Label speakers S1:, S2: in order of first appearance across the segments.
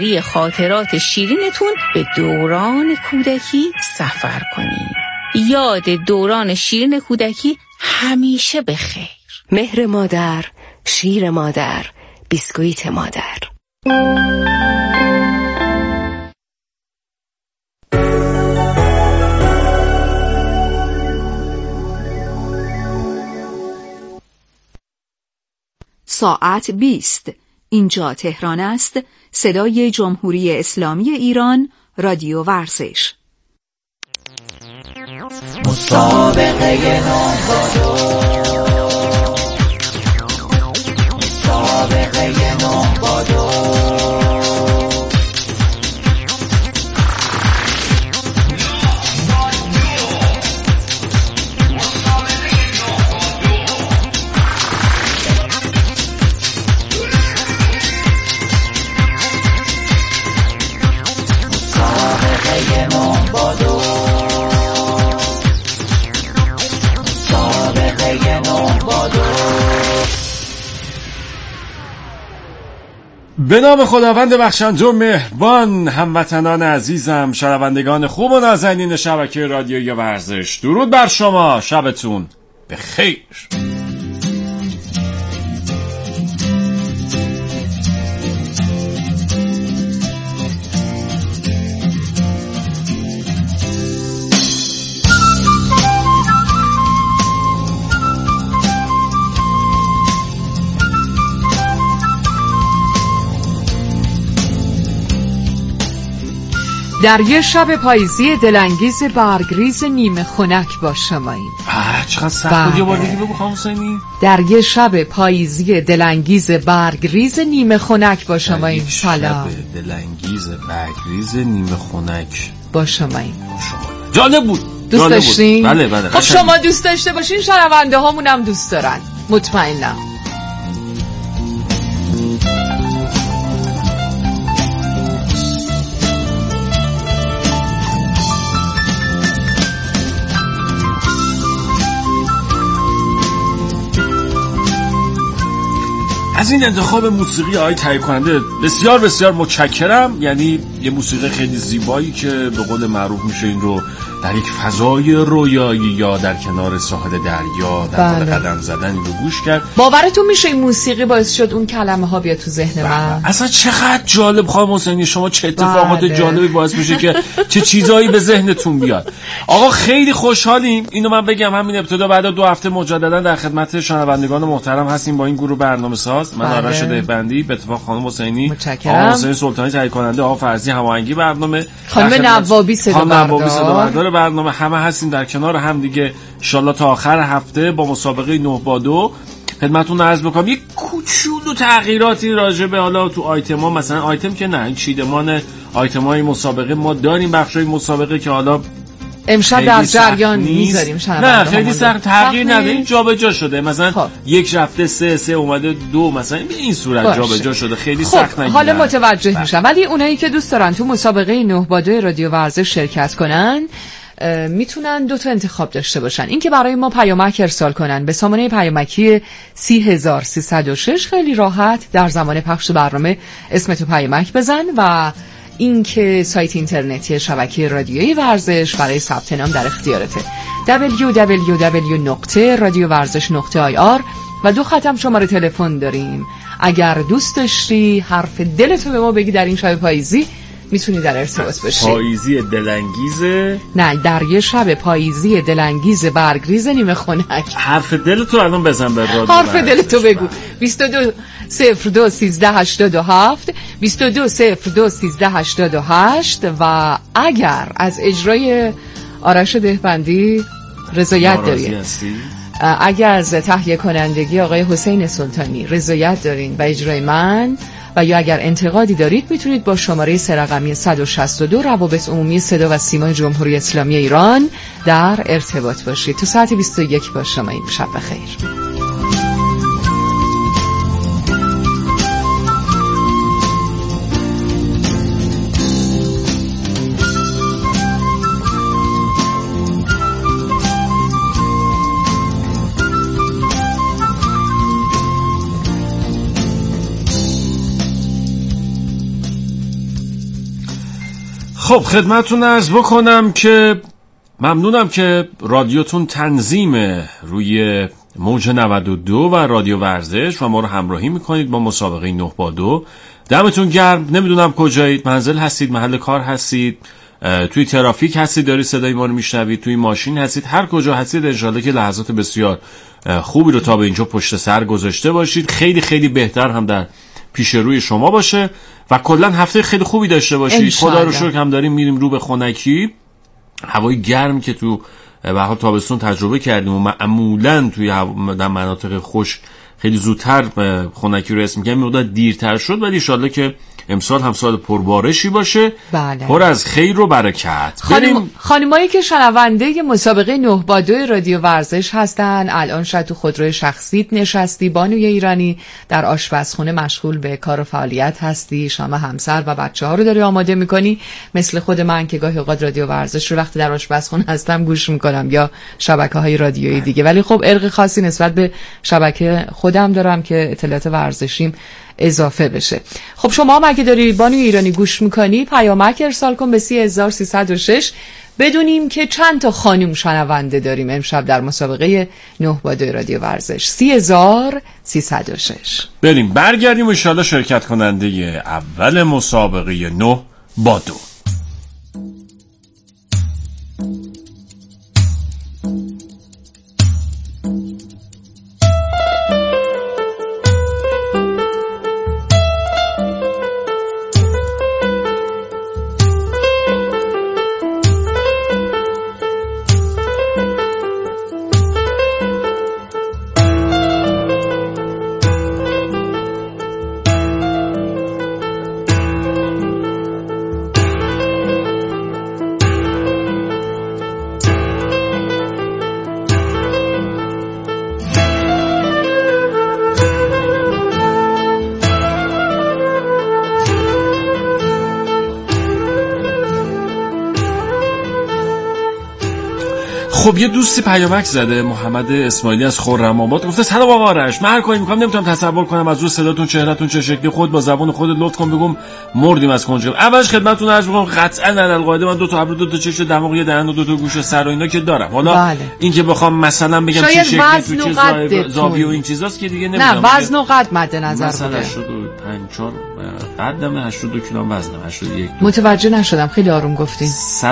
S1: خاطرات شیرینتون به دوران کودکی سفر کنید. یاد دوران شیرین کودکی همیشه بخیر.
S2: مهر مادر، شیر مادر، بیسکویت مادر.
S3: ساعت 20. اینجا تهران است. صدای جمهوری اسلامی ایران، رادیو ورزش.
S4: مسابقه نوبادو، مسابقه نوبادو.
S5: به نام خداوند بخشنده و مهربان، هموطنان عزیزم، شنوندگان خوب و نازنین شبکه رادیویی ورزش، درود بر شما، شبتون بخیر.
S6: در یه شب پاییزی دلانگیز برگریز نیمه خنک با شماییم.
S5: چقدر سخت. یه بار دیگه بگو خانم حسینی.
S6: در یه شب پاییزی دلانگیز برگریز نیمه خنک با شماییم. سلام.
S5: دلانگیز برگریز نیمه خنک
S6: با شماییم.
S5: جالب بود.
S6: دوست داشتین؟
S5: بله.
S6: خب شما دوست داشته باشین، شنونده هامون هم دوست دارن، مطمئنم.
S5: از این انتخاب موسیقی آقای تهیه کننده بسیار بسیار متشکرم. یعنی یه موسیقی خیلی زیبایی که به قول معروف میشه این رو در یک فضای رویایی یا در کنار ساحل دریا در حال قدم زدن این رو گوش کرد.
S6: باورتون میشه این موسیقی باعث شد اون کلمه ها بیاد تو ذهن من؟
S5: اصلا چقدر جالب خانم حسینی، شما چه اتفاقات جالبی باعث میشه که چه چیزایی به ذهنتون بیاد. آقا خیلی خوشحالیم، اینو من بگم همین ابتدا، بعد 2 هفته مجددا در خدمت شنوندگان محترم هستیم با این گروه برنامه‌ساز. من آرش دهبندی، به اتفاق خانم حسینی، آقا حسین سلطانی تهیه کننده، آقا فرضی هماهنگی برنامه،
S6: خانم نوابی صدا
S5: بردار برنامه، همه هستیم در کنار هم دیگه ان شاءالله تا آخر هفته با مسابقه 9 با 2 خدمتتون عرض بکنم. یک کوچولو تغییراتی راجع به حالا تو آیتما، مثلا آیتم که نه، چیدمان آیتمای مسابقه ما داریم، بخشای مسابقه که حالا
S6: امشب در جریان میذاریم.
S5: نه خیلی سخت تغییر نداریم، جابجا شده. مثلا یک رفته 3 اومده 2، مثلا این صورت جابجا شده، خیلی سخت نگیرن.
S6: حالا متوجه میشم. ولی اونایی که دوست دارن تو مسابقه 9 با 2 رادیو ورزش شرکت کنن میتونن 2 تا انتخاب داشته باشن. این که برای ما پیامک ارسال کنن به سامانه پیامکی 30306، خیلی راحت در زمان پخش برنامه اسمتو پیامک بزن، و این که سایت اینترنتی شبکه رادیویی ورزش برای ثبت نام در اختیارته، www.radiovarzesh.ir، و 2 خط هم شماره تلفن داریم. اگر دوست داشتی حرف دلتو به ما بگی در این شب پاییزی، میتونی در ارتباط باشی.
S5: پاییزی دلانگیزه؟
S6: نه، در یه شب پاییزی دلانگیز برگریز نیمه خنک.
S5: حرف دلتو الان بزن به رادیو.
S6: حرف دلتو بگو. 22021387 22021387. و اگر از اجرای آرش دهبندی رضایت داری، اگر از تهیه کنندگی آقای حسین سلطانی رضایت دارین و اجرای من، و یا اگر انتقادی دارید، میتونید با شماره 3 رقمی 162 روابط عمومی صدا و سیمای جمهوری اسلامی ایران در ارتباط باشید. تو ساعت 21 با شما. این شب بخیر.
S5: خب خدمتتون عرض بکنم که ممنونم که رادیوتون تنظیمه روی موج 92 و رادیو ورزش و ما رو همراهی میکنید با مسابقه 9 با 2. دمتون گرم. نمیدونم کجایید، منزل هستید، محل کار هستید، توی ترافیک هستید دارید صدای ما رو میشنوید، توی ماشین هستید، هر کجا هستید انشالله که لحظات بسیار خوبی رو تا به اینجا پشت سر گذاشته باشید. خیلی خیلی بهتر هم در پیش روی شما باشه و کلا هفته خیلی خوبی داشته باشید. خدا رو شکر هم داریم میریم رو به خنکی. هوای گرم که تو به حال تابستون تجربه کردیم و معمولا توی در مناطق خشک خیلی زودتر خنکی رو اسم می‌کنیم، مقدار دیرتر شد، ولی ان شاءالله که امسال هم سال پربارشی باشه.
S6: بله.
S5: پر از خیر و برکت.
S6: خانمایی که شنونده مسابقه 9 با 2 رادیو ورزش هستن، الان شاید تو خودروی شخصیت نشستی، بانوی ایرانی در آشپزخونه مشغول به کار و فعالیت هستی، شام همسر و بچه‌ها رو داری آماده می‌کنی، مثل خود من که گاهی اوقات رادیو ورزش رو وقتی در آشپزخونه هستم گوش می‌کنم یا شبکه‌های رادیویی دیگه، ولی خب ارق خاصی نسبت به شبکه خودم دارم که اطلاعات ورزشیم اضافه بشه. خب شما هم اگه داری بانوی ایرانی گوش میکنی پیامک ارسال کن به 30306 بدونیم که چند تا خانم شنونده داریم امشب در مسابقه 9 با 2 رادیو ورزش. 30306.
S5: بریم برگردیم و ان شاءالله شرکت کننده اول مسابقه 9 با 2. خب یه دوستی پیامک زده، محمد اسماعیلی از خرم‌آباد، گفته سلام آقا آرش، من هر کاری میکنم نمیتونم تصور کنم از رو صداتون چهرهتون چه شکلی، خود با زبان خودت لطف کن بگم مردیم از کنجکاوی. اولش خدمتتون عرض میکنم قطعا علالقاعده من 2 تا ابرو 2 تا چشم دماغ یه دهن و 2 تا گوش سر و اینا که دارم. حالا این که بخوام مثلا بگم چه شکلی تو چه زاویه و این چیزاست که دیگه نمیدونم.
S6: نه وزن و قد مد نظر
S5: مثلا 85 4 قدم 82 کیلو وزنم 81.
S6: متوجه نشدم، خیلی آروم گفتین.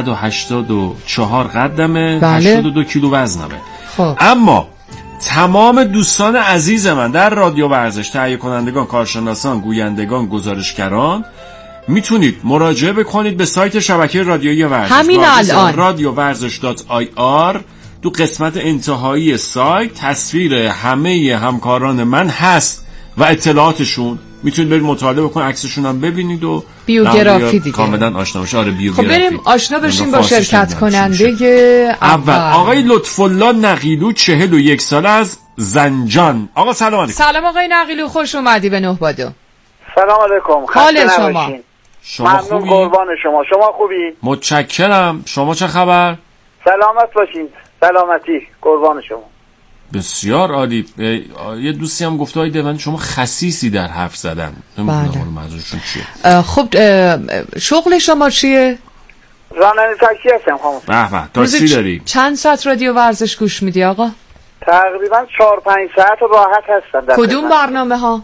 S5: 184 قدمه، 82 کیلو وزنمه.
S6: خب.
S5: اما تمام دوستان عزیز من در رادیو ورزش، تهیه کنندگان، کارشناسان، گویندگان، گزارشگران، میتونید مراجعه بکنید به سایت شبکه رادیویی ورزش
S6: همین الان
S5: radiovarzesh.ir. تو قسمت انتهایی سایت تصویر همه همکاران من هست و اطلاعاتشون، میتونید برید مطالعه بکنید، عکسشون هم ببینید و
S6: بیوگرافی دیگه
S5: کاملا آشنا بشید. آره بیوگرافی.
S6: خب بریم آشنا بشیم با شرکت کننده اول.
S5: آقای لطف‌الله نقیلو 41 ساله از زنجان. آقا سلام علیکم.
S6: سلام آقای نقیلو، خوش اومدی به 9 با 2.
S7: سلام علیکم.
S6: حال شما
S7: خوبی؟ قربان شما خوبی؟
S5: متشکرم. شما چه خبر؟
S7: سلامت باشین. سلامتی. قربان شما.
S5: بسیار عالی. یه دوستی هم گفته های دیوانی شما خسیسی در حرف زدن. نمیدونم منظورشون چیه.
S6: خب شغل شما چیه؟
S7: راننده تاکسی هستم خانم.
S5: به به، تاکسی داری؟
S6: چند ساعت رادیو ورزش گوش میدی آقا؟
S7: تقریبا 4-5 ساعت راحت هستم.
S6: کدوم برنامه ها؟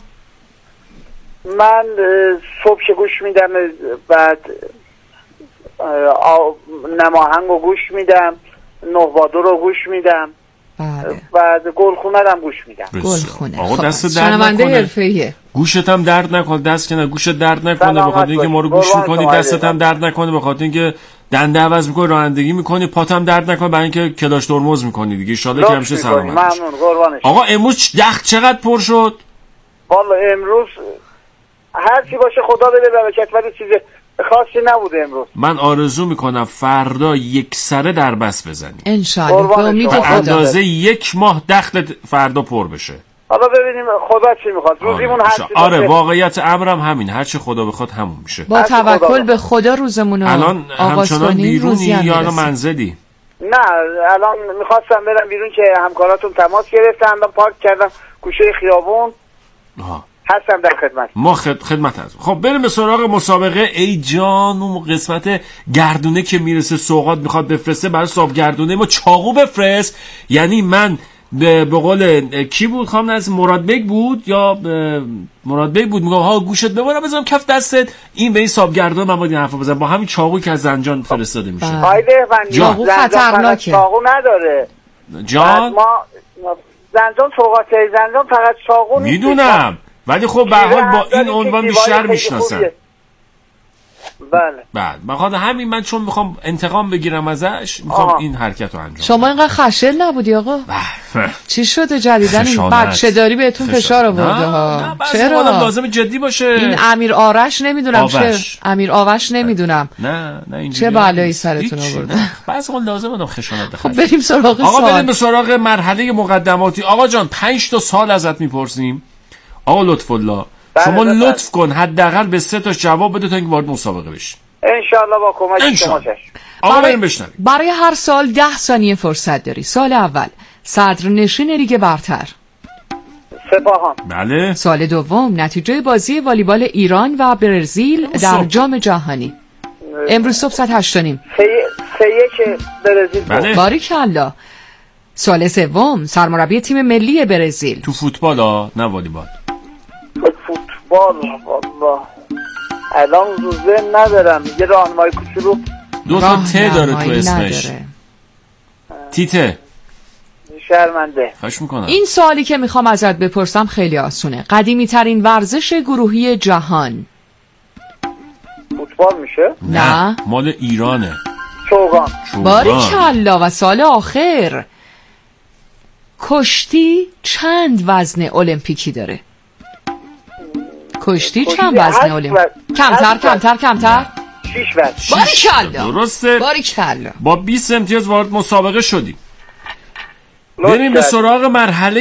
S7: من صبح گوش میدم، بعد نماهنگو گوش میدم، 9 با 2 رو گوش میدم.
S6: بله.
S7: بعد گلخونه رو گوش میدم.
S6: گلخونه.
S5: آقا دست
S6: درد نکنه. حرفه‌ایه.
S5: گوشت هم درد نکنه، دست که نه گوشت درد نکنه، بخاطر اینکه ما رو گوش میکنی، دستت هم درد نکنه بخاطر اینکه دنده عوض میکنی، رانندگی میکنی، پات هم درد نکنه برای اینکه کلاش ترمز میکنی دیگه. ان شاءالله که همیشه سلامت.
S7: ممنون قربانش.
S5: آقا امروز دخت چقدر پر شد؟
S7: والله امروز هر چی باشه خدا بده برکت، ولی چیز خاصی نبوده امروز.
S5: من آرزو میکنم فردا یک سره در بس بزنی
S6: ان شاء الله.
S5: به اندازه 1 ماه دخلت فردا پر بشه.
S7: حالا ببینیم خدا چی میخواد. روزیمون هر چی
S5: آره واقعیت امرم همین، هر چی خدا بخواد همون میشه.
S6: با توکل به خدا روزمون رو
S5: الان همچنان بیرونی یا الان منزلی؟
S7: نه الان میخواستم برم بیرون که همکاراتون تماس گرفتن، الان پارک کردم گوشه خیابون. هستم در خدمت.
S5: ما خدمت هستم. خب بریم به سراغ مسابقه. ای جان اون قسمت گردونه که میرسه سوغات میخواد بفرسته برای صاحب گردونه ما چاقو بفرست. یعنی من به قول کی بود خانم از مراد بیگ بود یا مراد بیگ بود میگم ها گوشت ببرم بزنم کف دستت این به این صاحب گردونه من باید این حرفا بزنم با همین چاقویی که از زنجان فرستاده میشه.
S7: قایده
S6: چاقو خطرناکه.
S7: چاقو نداره
S5: جان
S7: ما زنجان سوغات زنجان فقط چاقو نیست.
S5: میدونم ولی خب به هر حال با این عنوان بیشتر میشناسم.
S7: بله
S5: بخاطر همین من چون میخوام انتقام بگیرم ازش میخوام این حرکت رو انجام.
S6: شما اینقدر خشن نبودی آقا؟ چی شده جدیدن این بچه داری بهتون فشار آورده ها؟
S5: چرا؟ لازم جدی باشه.
S6: این امیر آرش نمیدونم چه امیر آوش نمیدونم.
S5: نه اینجوری
S6: چه بلایی سرتون آورده.
S5: بس اون لازم آدم خشونت بخوره.
S6: خب بریم سراغ
S5: آقا بریم سراغ مرحله مقدماتی. آقا جان 5 تا سوال ازت میپرسیم. آقا لطف الله شما لطف کن حداقل به 3 تا جواب بده تا اینکه وارد مسابقه بشی.
S7: ان شاء الله با کمک شما.
S5: آقا بریم بشنویم.
S6: برای هر سال 10 ثانیه فرصت داری. سال اول صدرنشین لیگ برتر
S7: سپاهان.
S5: بله.
S6: سال دوم نتیجه بازی والیبال ایران و برزیل در جام جهانی امروز صبح ساعت 8:30.
S7: 3-1 برزیل.
S5: بله.
S6: باریکالله. سال سوم سرمربی تیم ملی برزیل.
S5: تو فوتبال ها نه والیبال.
S7: فوتبال والله الان روزه ندارم. یه راهنمای کوچولو
S5: 2 تا ت داره تو اسمش. تیته.
S7: شرمنده.
S5: خواهش میکنم.
S6: این سوالی که میخوام ازت بپرسم خیلی آسونه. قدیمی ترین ورزش گروهی جهان.
S7: فوتبال میشه؟
S6: نه
S5: مال ایرانه.
S7: چوگان.
S6: باریکالله. و سال آخر کشتی چند وزن المپیکی داره؟ کشتی چند وزن المپیکی؟ کمتر
S7: 6 وزن.
S6: باریکالله.
S5: درسته.
S6: باریکالله.
S5: با 20 امتیاز وارد مسابقه شدیم. بریم به سراغ مرحله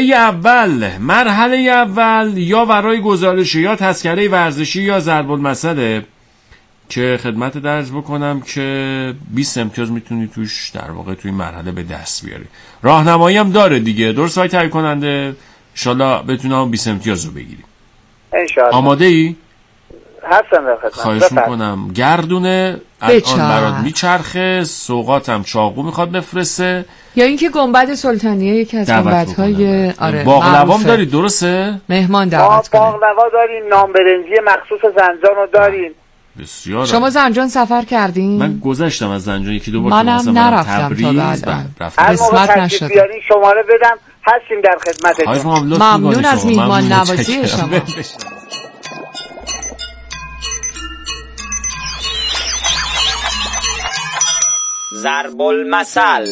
S5: اول یا برای گزارش یا تذکره ورزشی یا ضرب المثله که خدمت درز بکنم که 20 امتیاز میتونی توش در واقع توی مرحله به دست بیاری. راهنمایی هم داره دیگه. درست های تهیه کننده ان شاءالله بتونم 20 امتیاز رو بگیریم.
S7: ان شاءالله.
S5: آماده ای؟
S7: هستم در خدمت.
S5: خواهش میکنم. گردونه الان برات میچرخه. سوغاتم چاقو میخواد بفرسته
S6: یا اینکه گنبد سلطانیه یکی از گنبدهای
S5: باقلوام دارید درسته؟
S6: مهمان دعوت کنه.
S7: باقلوا داریم، نان برنجی مخصوص زنجان رو داریم.
S5: بسیار.
S6: شما زنجان سفر کردین؟
S5: من گذشتم از زنجان 1-2 بار.
S6: منم نرفتم تا الان. قسمت نشد.
S7: بیارین شماره بدم هستیم در خدمتتون.
S6: ممنون از میهمان نوازی شما.
S4: ضرب المثل.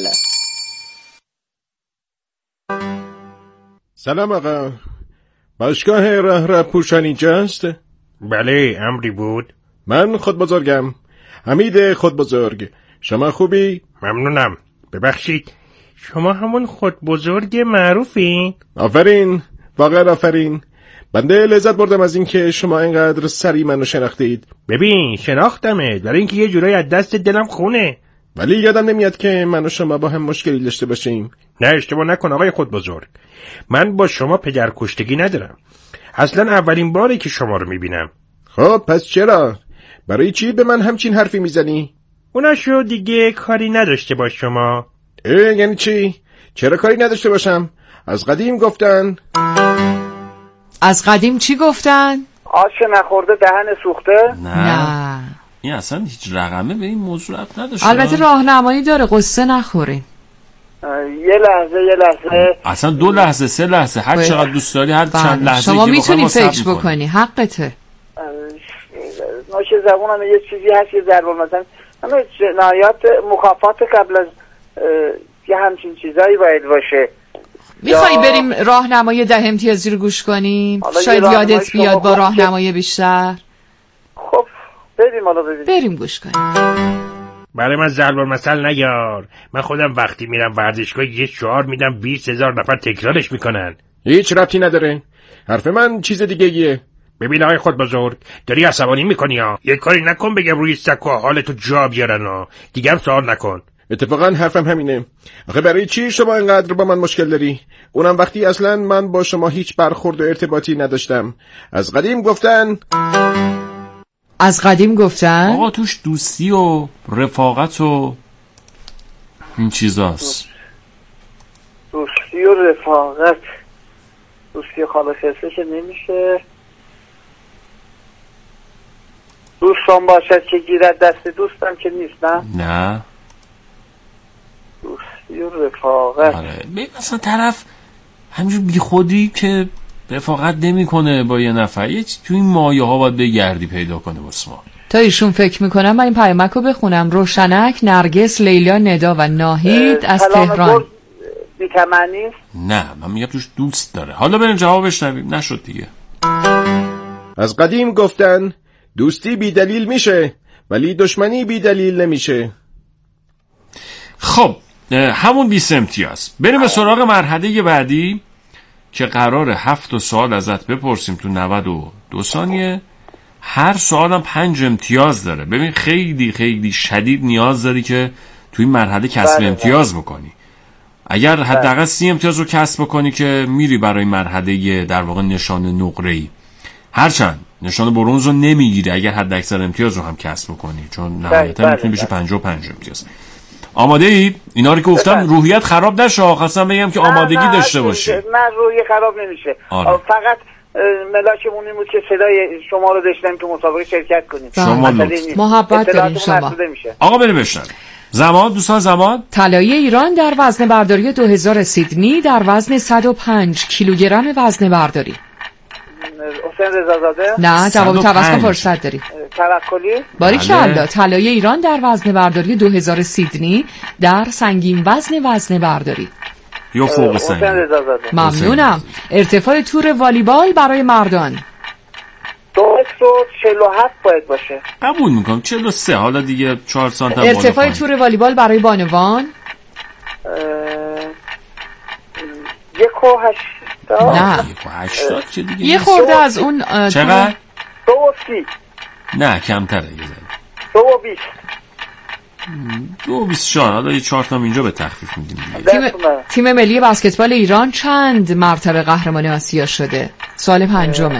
S8: سلام آقا. باشگاه راه پوشان اینجاست؟
S9: بله امری بود.
S8: من خود بزرگم، حمید خود بزرگ. شما خوبی؟
S9: ممنونم. ببخشید شما همون خود بزرگ معروفی؟
S8: آفرین، واقعا آفرین. بنده لذت بردم از این که شما اینقدر سریع منو شناختید.
S9: ببین شناختمت برای اینکه یه جورایی از دست دلم خونه،
S8: ولی یادم نمیاد که من و شما با هم مشکلی داشته باشیم.
S9: نه اشتباه نکن آقای خود بزرگ، من با شما پدرکشتگی ندارم. اصلا اولین باری که شما رو میبینم.
S8: خب پس چرا؟ برای چی به من همچین حرفی میزنی؟
S9: اوناشو دیگه کاری نداشته باش شما.
S8: یعنی چی؟ چرا کاری نداشته باشم؟ از قدیم گفتن.
S6: از قدیم چی گفتن؟
S7: آش نخورده دهن سوخته؟
S5: نه این اصلا هیچ رقمه به این موضوع ربط نداشته.
S6: البته راهنمایی داره، قصه نخورین.
S7: یه لحظه
S5: اصلا 2 لحظه 3 لحظه هر چقدر دوست داری، هر چند لحظه
S6: شما میتونی فکر بکنی، حقته.
S7: نوش زبونم یه چیزی هست، یه ضرب المثل همه جنایات مکافات قبل از یه همچین چیزایی باید باشه.
S6: میخوایی بریم راهنمای 10 امتیازی رو گوش کنیم؟ شاید یادت بیاد با راهنمای بیشتر.
S7: خب بریم حالا
S6: بریم گوش کنیم.
S9: برای من ضرب المثل نیار. من خودم وقتی میرم ورزشگاه یه شعار میدم 20,000 نفر تکرارش میکنن.
S8: هیچ ربطی نداره. حرف من چیز دیگه ایه.
S9: ببین آقای خود بزرگ داری عصبانی میکنی ها. یه کاری نکن بگم روی سکو حالتو جا بیارن ها. دیگه هم سوال نکن.
S8: اتفاقا حرفم همینه. آخه برای چی شما اینقدر با من مشکل داری؟ اونم وقتی اصلا من با شما هیچ برخورد و ارتباطی نداشتم. از قدیم گفتن
S5: آقا توش دوستی و رفاقت و این چیزاست.
S7: دوستی و رفاقت، دوستی خالص حسش نمیشه. دوستان باشد که گیرد دست دوستم که نیست.
S5: نه
S7: دوستی و رفاقت.
S5: آره مثلا طرف همینجور بی خودی که رفاقت نمیکنه با یه نفر، یه تو این مایه ها باید بگردی پیدا کنه واسه ما.
S6: تا ایشون فکر میکنم من این پیامک رو بخونم. روشنک، نرگس، لیلا، ندا و ناهید از تهران.
S7: بی‌تمنی؟
S5: نه من میگم توش دوست داره. حالا بریم جوابش نبیم. نشد دیگه.
S8: از قدیم گفتن دوستی بی دلیل میشه ولی دشمنی بی دلیل نمیشه.
S5: خب همون 20 امتیاز. بریم به سراغ مرحله بعدی که قراره 7 سوال ازت بپرسیم تو 92 ثانیه. هر سوال هم 5 امتیاز داره. ببین خیلی خیلی شدید نیاز داری که تو این مرحله کسب امتیاز بکنی. اگر حداقل 30 امتیاز رو کسب بکنی که میری برای مرحله در واقع نشان نقره‌ای. هرچند نشان برنز رو نمیگیری اگر حد اکثر امتیاز رو هم کسب بکنی، چون نهایتا میتونی بشه 55 امتیاز. آماده ای؟ اینا رو که گفتم روحیت خراب نشه. خواستم بگم که آمادگی داشته باشی.
S7: نه روحیه خراب نمیشه. فقط ملاکمون این بود که صدای شما رو داشتم تو مسابقه شرکت کنیم.
S5: شما
S6: محبت داریم شما.
S5: آقا بریم بشنویم. زمان دوستان، زمان.
S6: طلایه ایران در وزنه برداری 2000 سیدنی در وزن 105 کیلوگرم وزنه برداری.
S7: حسین رضازاده؟
S6: نه جواب توسط فرصت داری.
S7: توکلی؟
S6: باریکلا. طلایه ایران در وزنه برداری 2000 سیدنی در سنگین وزنه برداری.
S5: یا فوق سنگین.
S7: حسین رضازاده.
S6: ممنونم. ارتفاع تور والیبال برای مردان
S7: 247 باید باشه.
S5: قبول میکنم 43. حالا دیگه 4 سانت هم
S6: ارتفاع تور والیبال برای بانوان
S7: 1.80.
S6: نه
S5: 1.80 که دیگه
S6: یه خورده از اون
S5: چقدر؟
S7: 2.30.
S5: نه کمتره.
S7: 2.20.
S5: 2.24. حالا یه 4 تا اینجا به تخفیف میدیم.
S6: تیم ملی بسکتبال ایران چند مرتبه قهرمان آسیا شده؟ سوال 5.
S7: 3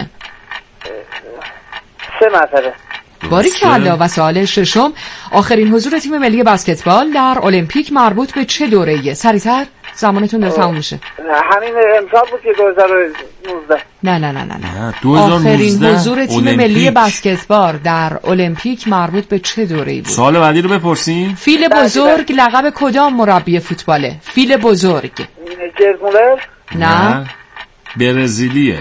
S7: مرتبه.
S6: باریکلا. و سوال 6. آخرین حضور تیم ملی بسکتبال در المپیک مربوط به چه دوره‌ایه؟ سریعتر زمانتون داره تموم میشه.
S7: همین امسال بود که 2019.
S6: نه
S5: 2019
S6: آخرین حضور تیم ملی بسکتبال در المپیک مربوط به چه دوره‌ای بود؟
S5: سوال بعدی رو بپرسیم.
S6: فیل بزرگ لقب کدام مربی فوتباله؟ فیل بزرگ.
S7: جرمولر؟
S6: نه
S5: برزیلیه.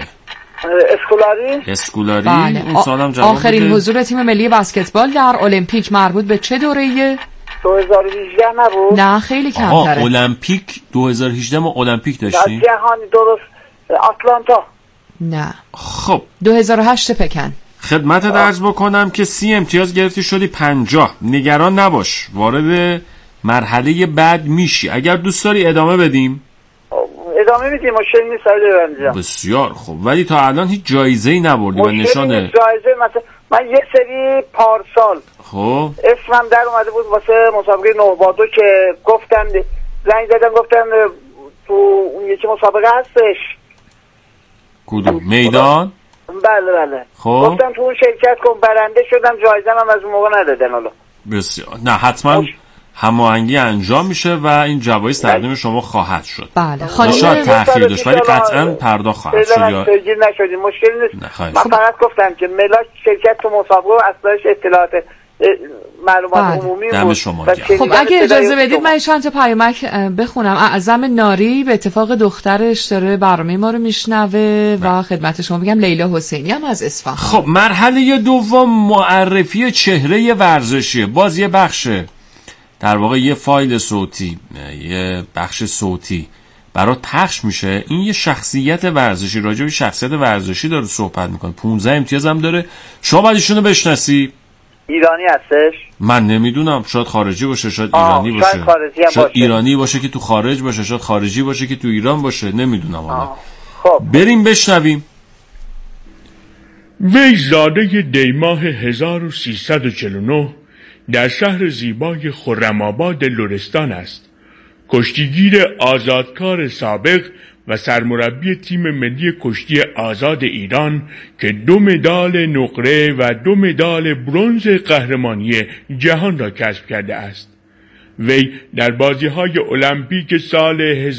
S5: اسکولاری.
S6: بله.
S5: اون سالم جواب
S6: آخرین حضور تیم ملی بسکتبال در المپیک مربوط به چه دوره‌ایه؟
S7: 2018 نبود؟
S6: نه خیلی کمتره.
S5: المپیک 2018 ما المپیک داشتیم.
S7: جهانی درست. آتلانتا.
S6: نه.
S5: خب
S6: 2008 پکن.
S5: خدمت درز بکنم که 30 امتیاز گرفتی شدی 50. نگران نباش، وارد مرحله بعد میشی. اگر دوست داری ادامه بدیم
S7: ادامه میدیم، مشکل نیست.
S5: بسیار خوب. ولی تا الان هیچ جایزه‌ای نبردی و نشانه
S7: جایزه مثلا من یه سری پارسال
S5: خب
S7: اسمم در اومده بود واسه مسابقه نوبادو که گفتن زنگ زدن گفتن تو اون یکی مسابقه هستش.
S5: کدوم میدان؟
S7: بله
S5: خب
S7: گفتن تو اون شرکت کن. برنده شدم. جایزه هم از اون موقع ندادن. حالا
S5: بسیار نه حتما هماهنگی انجام میشه و این جوایز تقدیم شما خواهد شد.
S6: بله
S5: شاید تأخیر داشت ولی قطعا پرداخت خواهد شد. یا
S7: گیر نشدیم، مشکلی نیست. من فقط گفتم که ملاک شرکت تو مسابقه اصلاش اطلاعات معلومات عمومی بود.
S6: خب اگه اجازه بدید من چند تا پیامک بخونم. اعظم ناری به اتفاق دخترش داره برنامه ما رو میشنوه و خدمت شما بگم لیلا حسینی هم از اصفهان.
S5: خب مرحله دوم معرفی چهره ورزشیه. باز یه بخشه در واقع یه فایل صوتی، یه بخش صوتی برات پخش میشه. این یه شخصیت ورزشی، راجع به شخصیت ورزشی داره صحبت میکنه. 15 امتیاز هم داره. شما باید ایشونو بشناسی.
S7: ایرانی هستش؟
S5: من نمیدونم، شاید خارجی باشه، شاید ایرانی باشه، شاید ایرانی باشه که تو خارج باشه، شاید خارجی باشه که تو ایران باشه، نمیدونم. حالا
S7: خب
S5: بریم بشنویم.
S10: وی زاده دیماه 1349 در شهر زیبای خرم‌آباد لرستان است. کشتیگیر آزادکار سابق و سرمربی تیم ملی کشتی آزاد ایران که 2 مدال نقره و 2 مدال برنز قهرمانی جهان را کسب کرده است. وی در بازی‌های المپیک سال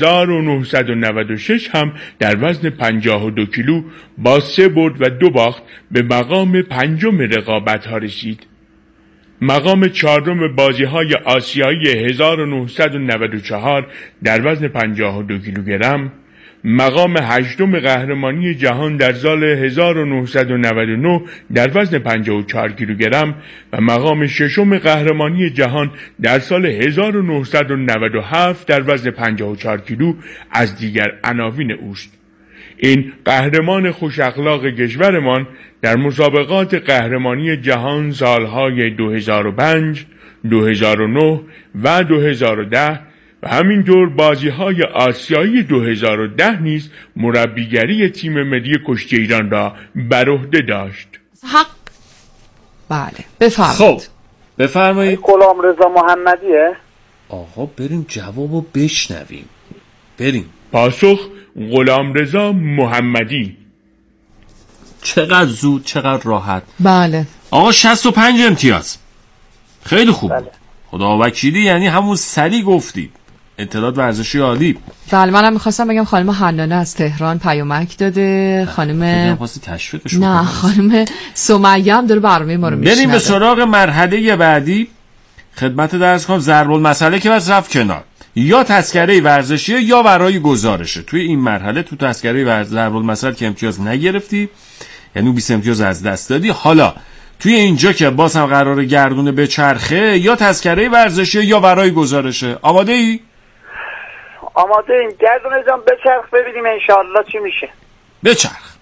S10: 1996 هم در وزن 52 کیلو با 3 برد و 2 باخت به مقام 5 رقابت‌ها رسید. مقام 4 بازی‌های آسیایی 1994 در وزن 52 کیلوگرم، مقام 8 قهرمانی جهان در سال 1999 در وزن 54 کیلوگرم و مقام 6 قهرمانی جهان در سال 1997 در وزن 54 کیلو از دیگر عناوین اوست. این قهرمان خوش اخلاق کشورمان در مسابقات قهرمانی جهان سالهای 2005، 2009 و 2010 و همینطور بازی‌های آسیایی 2010 نیز مربیگری تیم ملی کشتی ایران را بر عهده داشت.
S6: حق. بله بفرمایید.
S5: خب بفرمایید.
S7: غلامرضا محمدیه؟
S5: آقا بریم جوابو بشنویم. بریم.
S10: پاسخ غلامرضا محمدی.
S5: چقدر زود، چقدر راحت.
S6: بله
S5: آقا 65 امتیاز. خیلی خوب.
S7: بله.
S5: خدا وکیلی، یعنی همون سری گفتید. اطلاعات ورزشی عالی.
S6: بله منم میخواستم بگم خانم حنانه از تهران پیامک داده. خانم نه خانم سمیه هم داره برنامه ما رو میشنوه.
S5: بریم به سراغ مرحله بعدی. خدمت درس کنم ضرب المثله که بس رفت کنار. یا تذکره ورزشی یا برای گزارشه. توی این مرحله تو تذکره ضرب المثل که امتیاز نگرفتی، یعنی 20 امتیاز از دست دادی. حالا توی اینجا که باز هم قراره گردونه به چرخه، یا تذکره ورزشی یا برای گزارشه. آماده ای؟
S7: آماده ایم. گردونه جان بچرخ ببینیم انشاءالله چی میشه.
S5: بچرخ.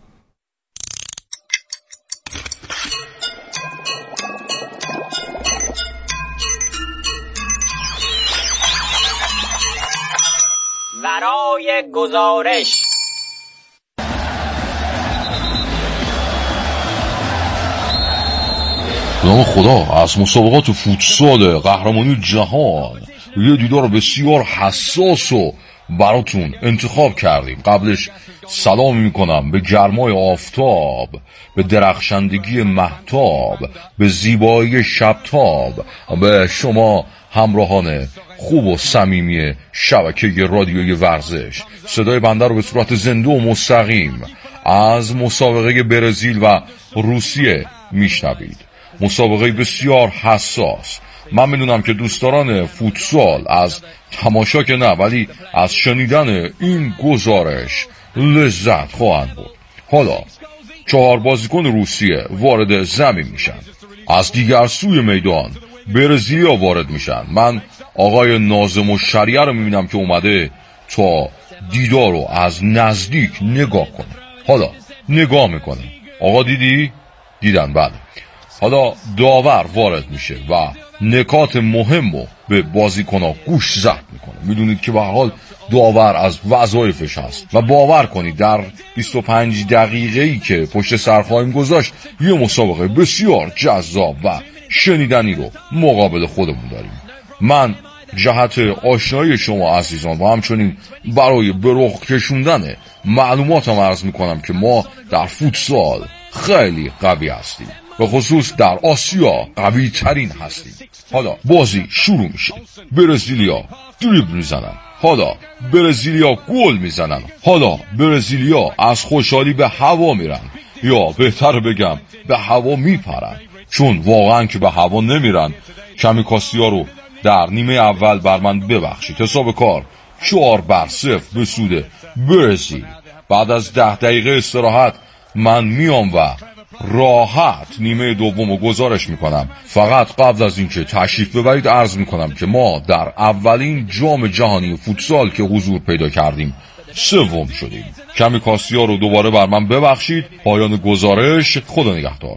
S4: برای گزارش.
S11: به نام خدا، از مسابقات فوتسال قهرمانی جهان یه دیدار بسیار حساس و براتون انتخاب کردیم. قبلش سلام میکنم به گرمای آفتاب، به درخشندگی مهتاب، به زیبایی شبتاب، به شما همراهان خوب و صمیمی شبکه رادیوی ورزش. صدای بنده رو به صورت زنده و مستقیم از مسابقه برزیل و روسیه میشنوید. مسابقه بسیار حساس. من میدونم که دوستداران فوتسال از تماشا که نه، ولی از شنیدن این گزارش لذت خواهند برد. حالا 4 بازیکن روسیه وارد زمین میشن. از دیگر سوی میدان برزیلیا وارد میشن. من آقای ناظم الشریعه رو میبینم که اومده تا دیدار رو از نزدیک نگاه کنه. حالا نگاه میکنه. آقا دیدی؟ دیدن. بله. حالا داور وارد میشه و نکات مهم رو به بازیکن‌ها گوش زد میکنه. میدونید که به هر حال داور از وظایفش هست و باور کنید در 25 دقیقه‌ای که پشت سر خواهیم گذاشت یه مسابقه بسیار جذاب و شنیدنی رو مقابل خودمون داریم. من جهت آشنایی شما عزیزان و همچنین برای به رخ کشوندن معلوماتم عرض میکنم که ما در فوتسال خیلی قوی هستیم، به خصوص در آسیا قوی ترین هستیم. حالا بازی شروع میشه. برزیلیا دریبل میزنن، حالا برزیلیا گل میزنن، حالا برزیلیا از خوشحالی به هوا میرن، یا بهتر بگم به هوا میپرن، چون واقعا که به هوا نمیرن. کمیکاسیا رو در نیمه اول بر من ببخشید. حساب کار 4-0 به سود برزیل. بعد از 10 دقیقه استراحت من میام و راحت نیمه دوم رو گزارش میکنم. فقط قبل از اینکه تشریف ببرید عرض میکنم که ما در اولین جام جهانی فوتسال که حضور پیدا کردیم 3 شدیم. کمیکاسیا رو دوباره بر من ببخشید. پایان گزارش. خدا نگهدار.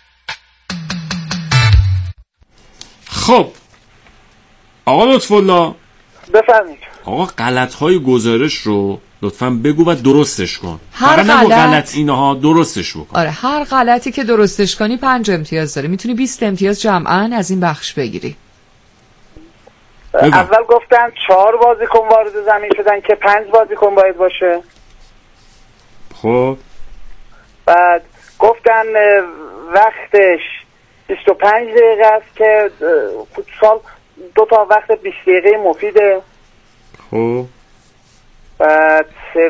S5: خب آقا لطفالله
S7: بفرمایید.
S5: آقا غلط‌های گزارش رو لطفاً بگو و درستش کن.
S6: هر
S5: غلط اینها درستش بکن.
S6: آره هر غلطی که درستش کنی 5 امتیاز داری. میتونی 20 امتیاز جمعاً از این بخش بگیری.
S7: اول گفتن 4 بازیکن وارد زمین شدن که 5 بازیکن باید باشه.
S5: خب
S7: بعد گفتن وقتش 25 دقیقه است که فوتسال 2 تا وقت 20 دقیقه مفیده.
S5: خب
S7: بعد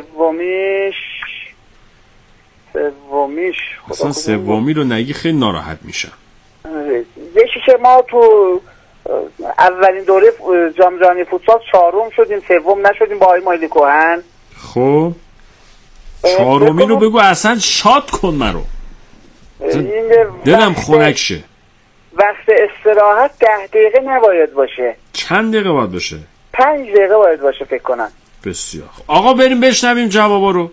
S7: سومیش
S5: اصلا سومی رو نگی خیلی ناراحت میشم.
S7: یکیشه ما تو اولین دوره جام جهانی فوتسال 4م شدیم، 3م نشدیم با آقای مایلی کوهن.
S5: خب 4می رو بگو اصلا شاد کن مرو. دلم خنک شه.
S7: وقت استراحت 10 دقیقه نباید باشه.
S5: چند دقیقه باید باشه؟
S7: 5 دقیقه باید باشه فکر کنم.
S5: بسیار. آقا بریم بشنویم جوابا رو.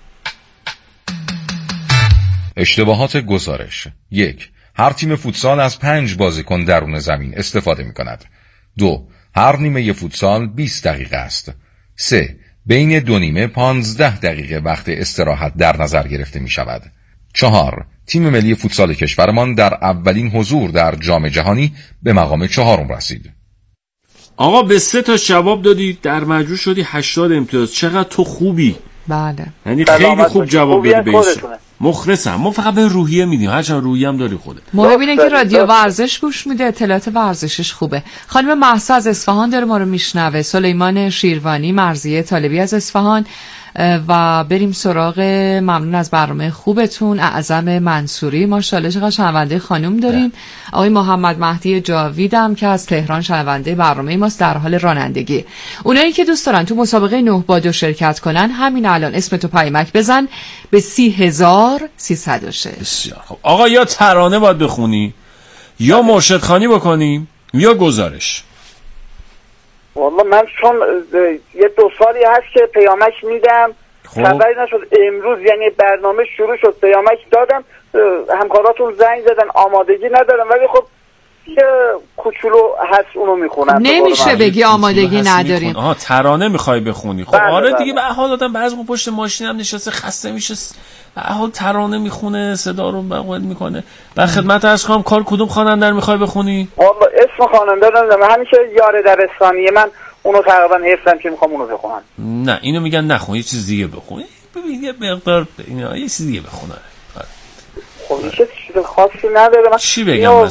S11: اشتباهات گزارش: 1. هر تیم فوتسال از 5 بازیکن درون زمین استفاده می کند. 2. هر نیمه فوتسال 20 دقیقه است. 3. بین 2 نیمه 15 دقیقه وقت استراحت در نظر گرفته می شود. 4. تیم ملی فوتسال کشورمان در اولین حضور در جام جهانی به مقام 4 رسید.
S5: آقا به 3 تا جواب دادی، در مجموع شدی 80 امتیاز. چقدر تو خوبی.
S6: بله.
S5: یعنی خیلی خوب جواب دادی. مخلصم. ما فقط به روحیه میدیم، هرچند روحیه هم داری خودت.
S6: مهم اینه که رادیو ورزش گوش میده، اطلاعات ورزشش خوبه. خانم مهسا از اصفهان داره ما رو میشنوه، سلیمان شیروانی، مرضیه طالبی از اصفهان و بریم سراغ ممنون از برنامه خوبتون. اعظم منصوری ماشاءالله چقدر شنونده خانم داریم. آقای محمد مهدی جاویدم که از تهران شنونده برنامه ماست، در حال رانندگی. اونایی که دوست دارن تو مسابقه 9 بادو شرکت کنن همین الان اسمتو پیمک بزن به 30306.
S5: بسیار خب. آقا یا ترانه باید بخونی یا مرشد خوانی بکنیم یا گزارش.
S7: والله من چون 1-2 سالی هست که پیامک میدم خبری نشد. امروز یعنی برنامه شروع شد پیامک دادم، همکاراتون زنگ زدن آمادگی ندارم، ولی خب یه کوچولو هست اونو میخونم.
S6: نمیشه بگی آمادگی نداریم.
S5: آها ترانه میخوای بخونی. خب آره دیگه به حال آدم بعضی موقع پشت ماشین هم نشسته خسته میشه، به حال ترانه میخونه، صدا رو بغل میکنه. بعد خدمت عرض کنم کار کدوم خواننده رو میخوای بخونی؟
S7: والله اسم خواننده رو نمیدونم، همیشه یار درستانیه، من اونو تقریبا حفظم که میخوام اونو بخونم.
S5: نه اینو میگن نخون، یه چیز دیگه بخون. ببین یه مقدار اینا یه چیز دیگه بخونه.
S7: خب این چیز خاصی نداره. من
S5: چی بگم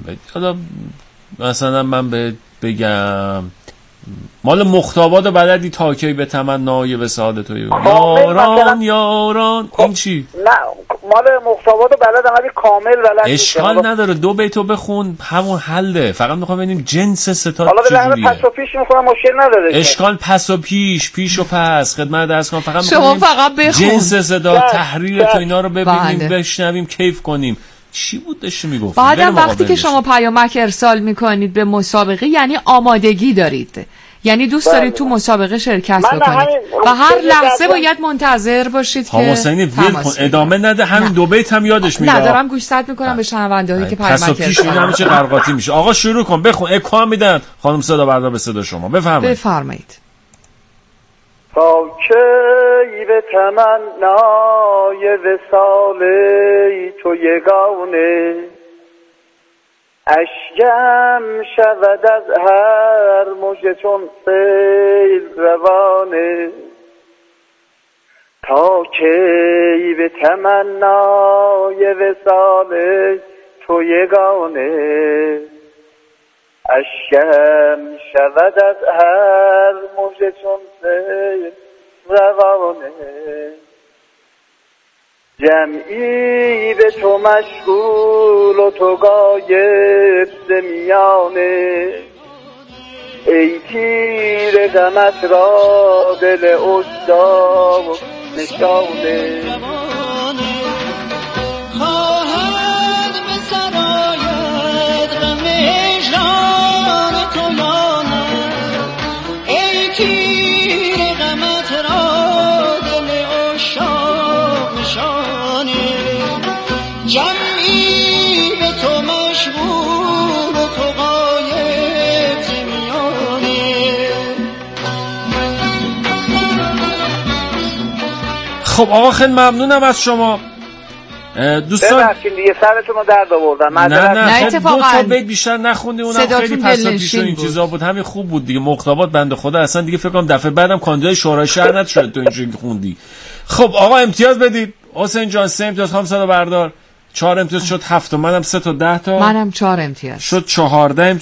S5: مثلا من بگم مال مختابات بلدی تا کی به تمنای وصال تو یاران یاران. این چی؟
S7: نه مال مختابات بلدم ولی کامل بلد
S5: اشکال نداره، 2 بیتو بخون همون حله. فقط میخوام ببینیم جنس ستاد
S7: چجوریه. حالا به پس و پیش میخونم مشکل نداره.
S5: اشکال پس و پیش و پس خدمت درس کنم. فقط
S6: شما فقط بخون
S5: جنس صدا تحریر تو اینا رو ببینیم بشنویم کیف کنیم. چی بود داشتی میگفت؟
S6: بعدم وقتی که شما پیامک ارسال میکنید به مسابقه یعنی آمادگی دارید، یعنی دوست دارید تو مسابقه شرکت بکنید و هر لحظه باید منتظر باشید که
S5: حسینی ویل کن ادامه نده. همین 2 بیت هم یادش میاد.
S6: ندارم گوشزد میکنم به شنونده‌هایی که پیامک
S5: ارسال همه چی قرقاتی میشه. آقا شروع کن بخون. اکو هم میدن خانم صدا بردار به صدا شما. بفرمایید.
S7: تا کی به تمنای وصال تو یگانه اشکم شود از هر موج چون سیل روانه. تا کی به تمنای وصال تو یگانه اشکم شود از هر موج چون سیل روانه. جمعی به تو مشغول و تو غایب ز میانه ای تیر غمت را دل اشتاق نشانه.
S12: خواهد به سرایت غم هجران تو یا نه ای تیر غمت را دل اشتاق نشانه. جمعی به تو مشغول و تو غایب ز میانه
S5: خب آقا خیلی ممنونم از شما دوستان.
S7: ببخشید دیگه سرتون رو درد آوردم.
S5: نه اتفاقا 2 تا بیت بیشتر نخوندی، اونم خیلی پساپیش و این چیزا بود. همین خوب بود دیگه. مقتبات بنده خدا اصلا دیگه فکر کنم دفعه بعدم کاندیدای شورای شهر نشد تو اینجوری خوندی. خب آقا امتیاز بدید. حسین جان 3 امتیاز، خانم سالا بردار 4 امتیاز شد 7 تا، منم 3 تا 10 تا،
S6: منم 4 امتیاز
S5: شد 14 امتیاز.